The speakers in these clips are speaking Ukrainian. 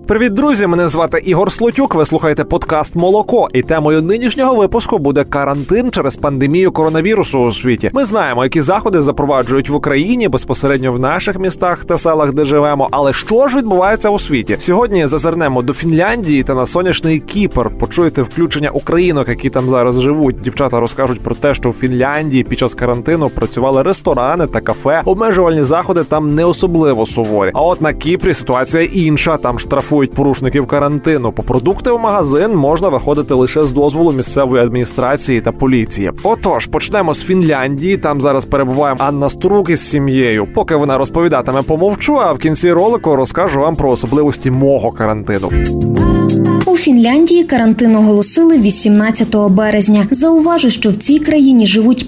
Привіт, друзі! Мене звати Ігор Слотюк. Ви слухаєте подкаст «Молоко». І темою нинішнього випуску буде карантин через пандемію коронавірусу у світі. Ми знаємо, які заходи запроваджують в Україні, безпосередньо в наших містах та селах, де живемо. Але що ж відбувається у світі? Сьогодні зазирнемо до Фінляндії та на сонячний Кіпр. Почуєте включення українок, які там зараз живуть. Дівчата розкажуть про те, що в Фінляндії під час карантину працювали ресторани та кафе. Обмежувальні заходи там не особливо суворі. А от на Кіпрі ситуація інша. Там штрафують порушників карантину. По продукти в магазин можна виходити лише з дозволу місцевої адміністрації та поліції. Отож, почнемо з Фінляндії. Там зараз перебуває Анна Струк із сім'єю. Поки вона розповідатиме, помовчу, а в кінці ролику розкажу вам про особливості мого карантину. У Фінляндії карантин оголосили 18 березня. Зауважу, що в цій країні живуть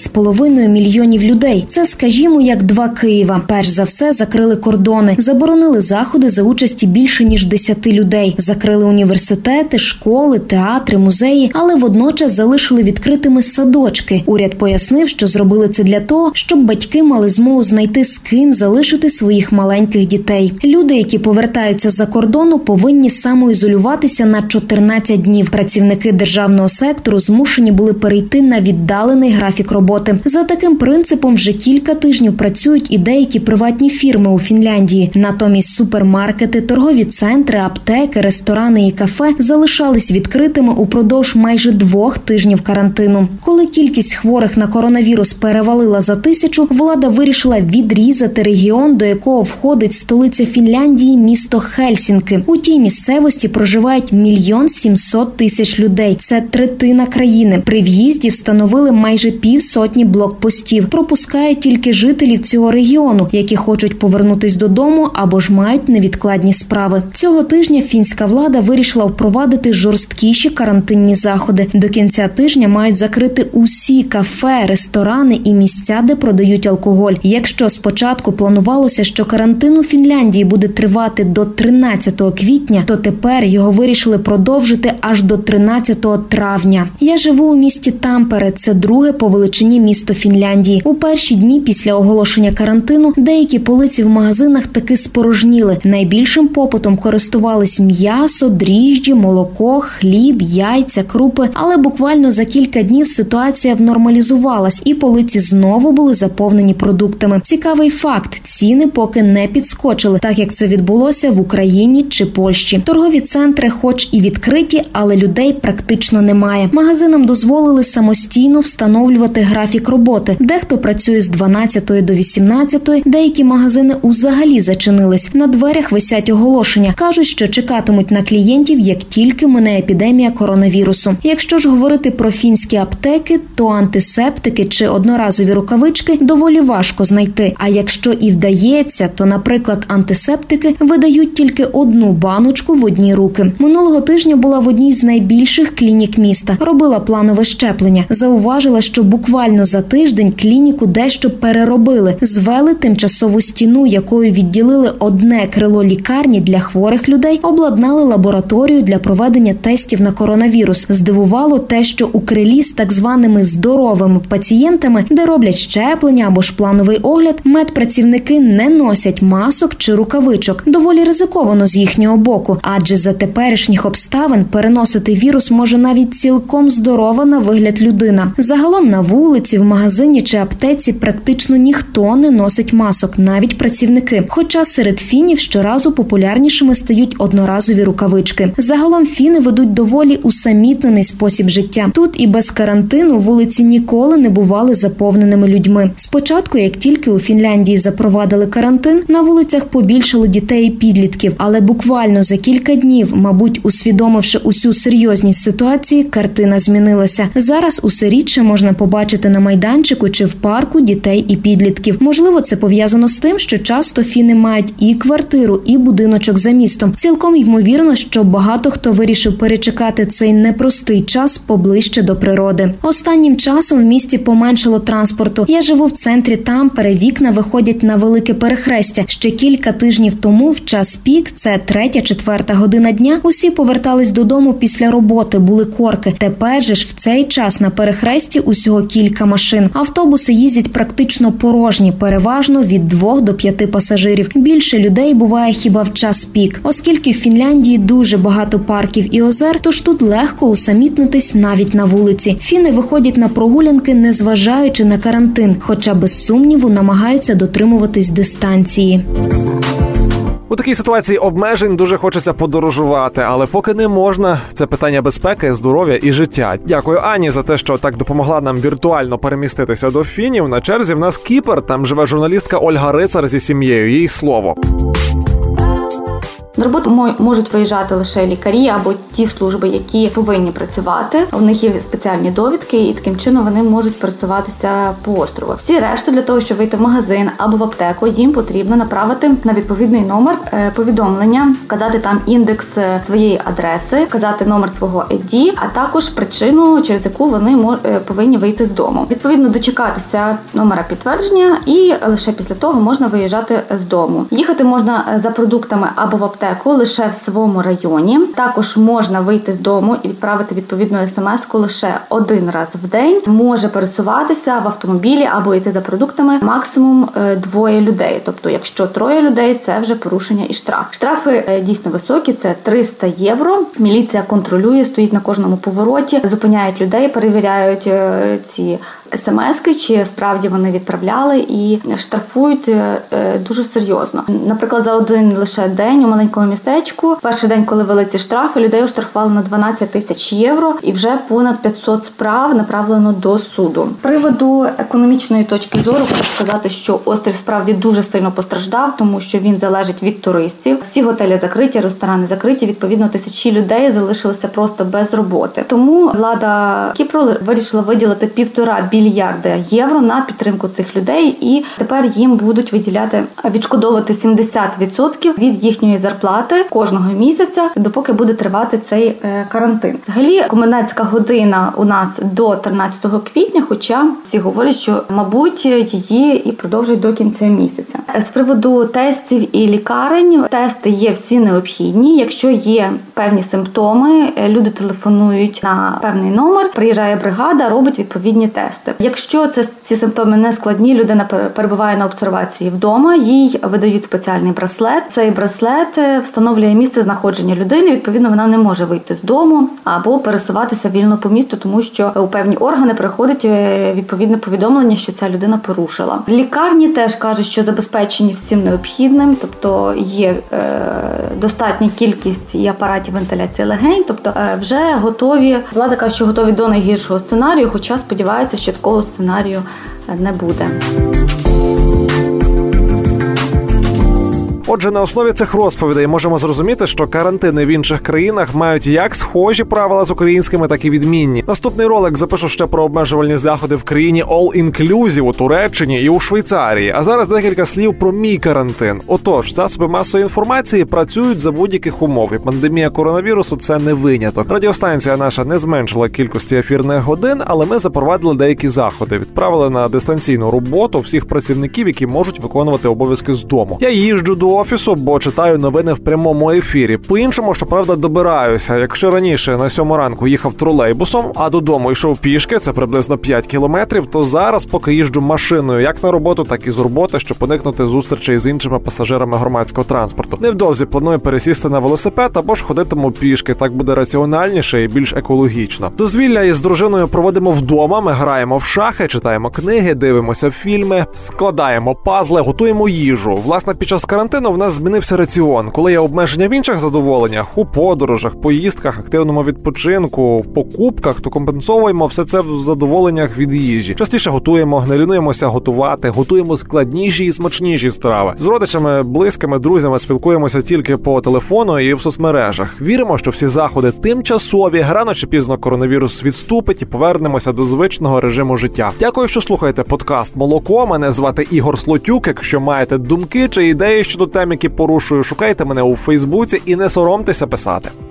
5,5 мільйонів людей. Це, скажімо, як 2 Києва. Перш за все, закрили кордони, заборонили заходи за участі більше ніж 10 людей. Закрили університети, школи, театри, музеї, але водночас залишили відкритими садочки. Уряд пояснив, що зробили це для того, щоб батьки мали змогу знайти, з ким залишити своїх маленьких дітей. Люди, які повертаються з-за кордону, повинні самоізолюватися на 14 днів. Працівники державного сектору змушені були перейти на віддалений графік роботи. За таким принципом вже кілька тижнів працюють і деякі приватні фірми у Фінляндії. Натомість супермаркети, торгові центри, аптеки, ресторани і кафе залишались відкритими упродовж майже 2 тижнів карантину. Коли кількість хворих на коронавірус перевалила за 1000, влада вирішила відрізати регіон, до якого входить столиця Фінляндії, місто Хельсінки. У тій місцевості проживають 1 700 000 людей. Це третина країни. При в'їзді встановили майже 50 блокпостів. Пропускають тільки жителів цього регіону, які хочуть повернутись додому або ж мають невідкладні справи. Цього тижня фінська влада вирішила впровадити жорсткіші карантинні заходи. До кінця тижня мають закрити усі кафе, ресторани і місця, де продають алкоголь. Якщо спочатку планувалося, що карантин у Фінляндії буде тривати до 13 квітня, то тепер його вирішили продовжити аж до 13 травня. Я живу у місті Тампере. Це друге по величині місто Фінляндії. У перші дні після оголошення карантину деякі полиці в магазинах таки спорожніли. Найбільшим попитом користувались м'ясо, дріжджі, молоко, хліб, яйця, крупи. Але буквально за кілька днів ситуація внормалізувалась і полиці знову були заповнені продуктами. Цікавий факт – ціни поки не підскочили, так як це відбулося в Україні чи Польщі. Торгові центри хоч і відкриті, але людей практично немає. Магазинам дозволили самостійно встановлювати графік роботи. Дехто працює з 12 до 18, деякі магазини взагалі зачинились. На дверях висять оголошення. Кажуть, що чекатимуть на клієнтів, як тільки мине епідемія коронавірусу. Якщо ж говорити про фінські аптеки, то антисептики чи одноразові рукавички доволі важко знайти. А якщо і вдається, то, наприклад, антисептики видають тільки 1 баночку в одні руки. Минулого тижня була в одній з найбільших клінік міста. Робила планове щеплення. Зауважила, що буквально за тиждень клініку дещо переробили. Звели тимчасову стіну, якою відділили одне крило лікарні для хворих людей, обладнали лабораторію для проведення тестів на коронавірус. Здивувало те, що у крилі з так званими здоровими пацієнтами, де роблять щеплення або ж плановий огляд, медпрацівники не носять масок чи рукавичок. Доволі ризиковано з їхнього боку, адже за теперішніх обставин переносити вірус може навіть цілком здорова на вигляд людина. Загалом на вулиці, в магазині чи аптеці практично ніхто не носить масок, навіть працівники. Хоча серед фінів щоразу популярнішими стають одноразові рукавички. Загалом фіни ведуть доволі усамітнений спосіб життя. Тут і без карантину вулиці ніколи не бували заповненими людьми. Спочатку, як тільки у Фінляндії запровадили карантин, на вулицях побільшало дітей і підлітків, але буквально за кілька днів, мабуть, усвідомивши усю серйозність ситуації, картина змінилася. Зараз усе рідше можна побачити на майданчику чи в парку дітей і підлітків. Можливо, це пов'язано з тим, що часто фіни мають і квартиру, і будиночок за містом. Цілком ймовірно, що багато хто вирішив перечекати цей непростий час поближче до природи. Останнім часом в місті поменшало транспорту. Я живу в центрі Тампере, вікна виходять на велике перехрестя. Ще кілька тижнів тому, в час пік, це 3-4 година дня, у Усі повертались додому після роботи, були корки. Тепер же ж в цей час на перехресті усього кілька машин. Автобуси їздять практично порожні, переважно від 2 до 5 пасажирів. Більше людей буває хіба в час пік. Оскільки в Фінляндії дуже багато парків і озер, тож тут легко усамітнитись навіть на вулиці. Фіни виходять на прогулянки, незважаючи на карантин, хоча без сумніву намагаються дотримуватись дистанції. У такій ситуації обмежень дуже хочеться подорожувати, але поки не можна. Це питання безпеки, здоров'я і життя. Дякую Ані за те, що так допомогла нам віртуально переміститися до Фінів. На черзі в нас Кіпр, там живе журналістка Ольга Рицар зі сім'єю. Їй слово. На роботу можуть виїжджати лише лікарі або ті служби, які повинні працювати. У них є спеціальні довідки, і таким чином вони можуть пересуватися по острову. Всі решта для того, щоб вийти в магазин або в аптеку, їм потрібно направити на відповідний номер повідомлення, вказати там індекс своєї адреси, вказати номер свого ID, а також причину, через яку вони повинні вийти з дому. Відповідно, дочекатися номера підтвердження, і лише після того можна виїжджати з дому. Їхати можна за продуктами або в аптеку лише в своєму районі. Також можна вийти з дому і відправити відповідну смс-ку лише один раз в день. Може пересуватися в автомобілі або йти за продуктами максимум 2 людей. Тобто, якщо 3 людей, це вже порушення і штраф. Штрафи дійсно високі, це 300 євро. Міліція контролює, стоїть на кожному повороті, зупиняють людей, перевіряють ці смс-ки, чи справді вони відправляли, і штрафують дуже серйозно. Наприклад, за один лише день у маленькому містечку, перший день, коли ввели ці штрафи, людей оштрафували на 12 тисяч євро, і вже понад 500 справ направлено до суду. З приводу економічної точки зору хочу сказати, що острів справді дуже сильно постраждав, тому що він залежить від туристів. Всі готелі закриті, ресторани закриті, відповідно, тисячі людей залишилися просто без роботи. Тому влада Кіпру вирішила виділити 1,5 мільярда євро на підтримку цих людей, і тепер їм будуть відшкодовувати 70% від їхньої зарплати кожного місяця, допоки буде тривати цей карантин. Взагалі, комендантська година у нас до 13 квітня, хоча всі говорять, що, мабуть, її і продовжують до кінця місяця. З приводу тестів і лікарень, тести є всі необхідні. Якщо є певні симптоми, люди телефонують на певний номер, приїжджає бригада, робить відповідні тести. Якщо ці симптоми не складні, людина перебуває на обсервації вдома, їй видають спеціальний браслет. Цей браслет встановлює місце знаходження людини, відповідно, вона не може вийти з дому або пересуватися вільно по місту, тому що у певні органи приходить відповідне повідомлення, що ця людина порушила. Лікарні теж кажуть, що забезпечені всім необхідним, тобто є достатня кількість і апаратів вентиляції легень, тобто вже готові. Влада каже, що готові до найгіршого сценарію, хоча сподівається, що такого сценарію не буде. Отже, на основі цих розповідей можемо зрозуміти, що карантини в інших країнах мають як схожі правила з українськими, так і відмінні. Наступний ролик запишу ще про обмежувальні заходи в країні All-Inclusive у Туреччині і у Швейцарії. А зараз декілька слів про мій карантин. Отож, засоби масової інформації працюють за будь-яких умов, і пандемія коронавірусу – це не виняток. Радіостанція наша не зменшила кількості ефірних годин, але ми запровадили деякі заходи. Відправили на дистанційну роботу всіх працівників, які можуть виконувати обов'язки з дому. Я їжджу до офісу, бо читаю новини в прямому ефірі. По-іншому, щоправда, добираюся. Якщо раніше на 7 ранку їхав тролейбусом, а додому йшов пішки, це приблизно 5 кілометрів, то зараз поки їжджу машиною як на роботу, так і з роботи, щоб уникнути зустрічей з іншими пасажирами громадського транспорту. Невдовзі планую пересісти на велосипед або ж ходитиму пішки. Так буде раціональніше і більш екологічно. Дозвілля із дружиною проводимо вдома, ми граємо в шахи, читаємо книги, дивимося фільми, складаємо пазли, готуємо їжу. Власне, під час карантину в нас змінився раціон. Коли є обмеження в інших задоволеннях, у подорожах, поїздках, активному відпочинку, в покупках, то компенсовуємо все це в задоволеннях від їжі. Частіше готуємо, не лінуємося готувати, готуємо складніші і смачніші страви. З родичами, близькими, друзями спілкуємося тільки по телефону і в соцмережах. Віримо, що всі заходи тимчасові, рано чи пізно коронавірус відступить і повернемося до звичного режиму життя. Дякую, що слухаєте подкаст «Молоко». Мене звати Ігор Слотюк. Якщо маєте думки чи ідеї щодо тем, які порушую, шукайте мене у Фейсбуці і не соромтеся писати.